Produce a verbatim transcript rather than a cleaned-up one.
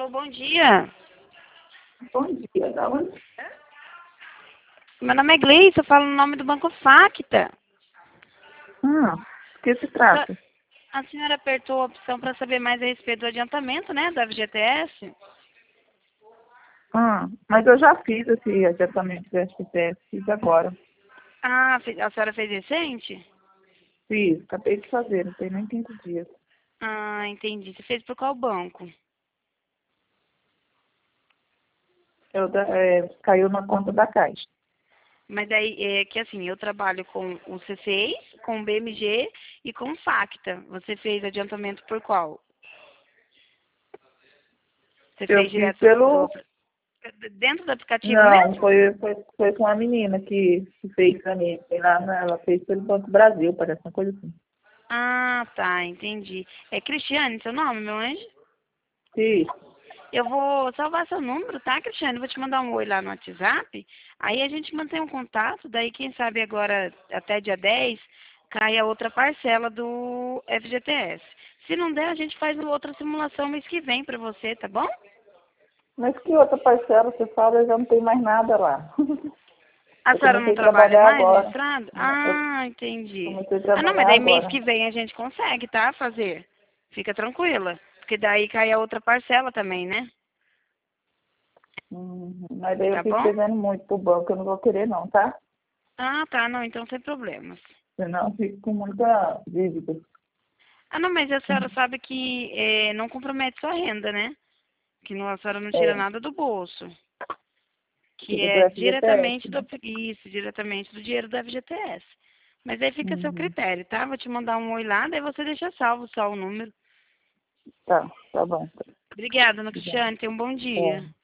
bom dia. Bom dia, da onde é? Meu nome é Gleice, eu falo no nome do Banco Facta. Hum, o que se Só- trata? A senhora apertou a opção para saber mais a respeito do adiantamento, né, da F G T S? Hum, mas eu já fiz esse adiantamento do S P S, fiz agora. Ah, fe- a senhora fez recente? Fiz, acabei de fazer, não tem nem quinze dias. Ah, entendi. Você fez por qual banco? Eu, da- é, caiu na conta da Caixa. Mas daí, é que assim, eu trabalho com o C seis, com o B M G e com o Facta. Você fez adiantamento por qual? Você Eu fez fiz direto do, pelo... dentro do aplicativo Não, mesmo? foi, foi, foi com a menina que, que fez pra mim. Foi lá, na- ela fez pelo Banco Brasil, parece uma coisa assim. Ah, tá, entendi. É Cristiane, seu nome, meu anjo? Fiz. Eu vou salvar seu número, tá, Cristiane? Vou te mandar um oi lá no WhatsApp. Aí a gente mantém um contato. Daí, quem sabe agora, até dia dez, cai a outra parcela do F G T S. Se não der, a gente faz uma outra simulação mês que vem pra você, tá bom? Mas que outra parcela você fala, eu já não tem mais nada lá. A Eu senhora não comecei a trabalha trabalhar mais no agora. estrado? Eu Ah, entendi. comecei a Ah, não, mas trabalhar daí mês agora. que vem a gente consegue, tá? Fazer. Fica tranquila. Porque daí cai a outra parcela também, né? Uhum. Mas daí eu Tá fico bom? devendo muito pro banco, eu não vou querer não, tá? Ah, tá. Não, então sem problemas. Senão eu fico com muita dívida. Ah, não, mas a senhora Uhum. sabe que eh, não compromete sua renda, né? Que não, a senhora não tira É, nada do bolso. Que tira do é F G T S, diretamente do, né? isso, diretamente do dinheiro do F G T S. Mas aí fica a seu Uhum. critério, tá? Vou te mandar um oi lá, daí você deixa salvo só o número. Tá, tá bom. Obrigada, Ana Obrigada. Cristiane. Tenha um bom É. dia.